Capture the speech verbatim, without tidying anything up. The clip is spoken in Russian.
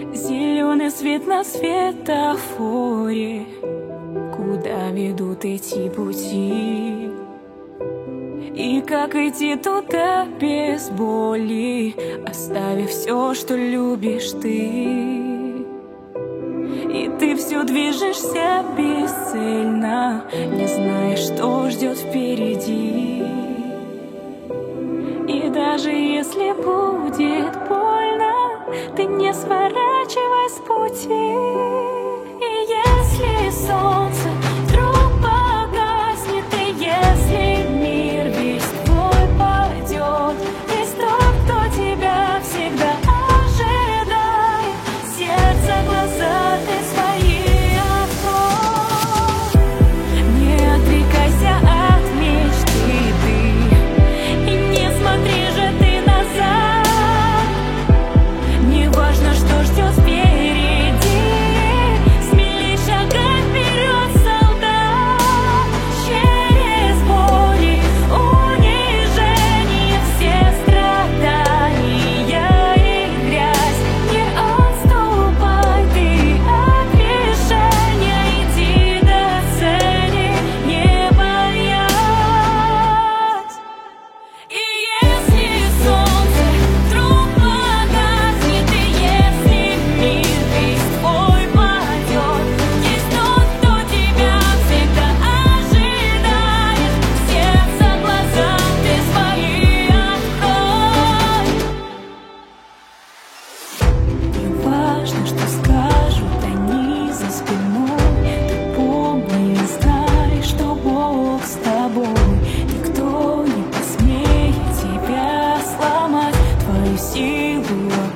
Зеленый свет на светофоре, куда ведут эти пути? И как идти туда без боли, оставив все, что любишь ты? И ты все движешься бесцельно, не знаешь, что ждет впереди. И даже если будет больно, ты не сворачивай с пути. И если солнце вдруг погаснет, и если мир весь твой падет, есть тот, кто тебя всегда ожидает. Сердце, глаза, ты свои открой. Не отрекайся от мечты ты, и не смотри же ты назад. Не важно, что ждет впереди, смелей шагай вперед, солдат. Через боли, унижения, все страдания и грязь, не отступай ты от решения, иди до цели, не боясь. И если солнце вдруг погаснет, и если мир весь твой падет, есть тот, кто тебя всегда ожидает. Сердце, глаза, ты свои открой. Не важно, что скажут они за спиной, ты помни и знай, что Бог с тобой. Никто не посмеет тебя сломать, твою силу